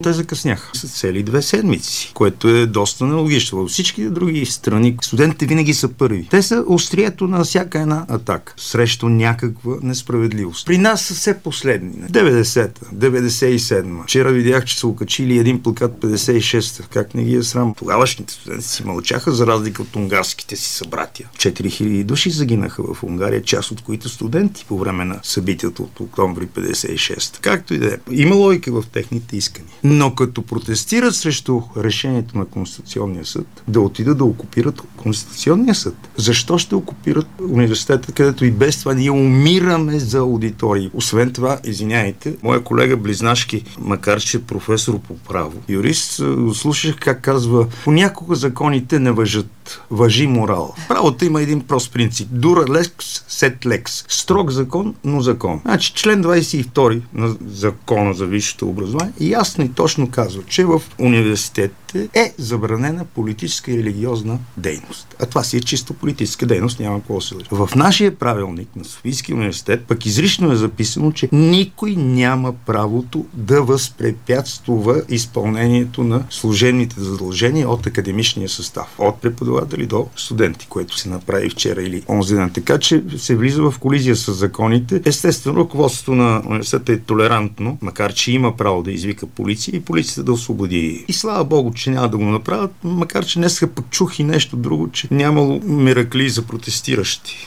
Те закъсняха с цели 2 седмици, което е доста нелогично. Във всички други страни студентите винаги са първи. Те са острието на всяка една атака срещу някаква несправедливост. При нас са все последни. 90-та, 97-та. Вчера видях, че са окачили един плакат 56-та. Как не ги е срам? Тогавашните студенти си мълчаха, за разлика от унгарските си събратия. 4000 души загинаха в Унгария, част от които студенти по време на събитието от октомври 56. Както и да е. Има логика в техните искания. Но като протестират срещу решението на Конституционния съд, да отидат да окупират Конституционния съд. Защо ще окупират университета, където и без това ние умираме за аудитории? Освен това, извиняйте, моя колега Близнашки, макар че е професор по право, юрист, слушах как казва, понякога законите не важат. Важи морал. Правото има един прост принцип. Дура лекс, сет лекс. Строг закон, но закон. Значи член 22 на закона за висшето образование ясно и точно казва, че в университетите е забранена политическа и религиозна дейност. А това си е чисто политическа дейност, няма какво да се лъжи. В нашия правилник на Софийския университет пък изрично е записано, че никой няма правото да възпрепятствува изпълнението на служебните задължения от академичния състав. От преподаватели до студенти, което се направи вчера или онзи ден. Така че се влиза в колизия с законите. Естествено, ръководството на университета е толерантно, макар че има право да извика полиция и полицията да освободи. И слава Богу, че няма да го направят, макар че днес пък чух и нещо друго, че нямало миракли за протестиращи.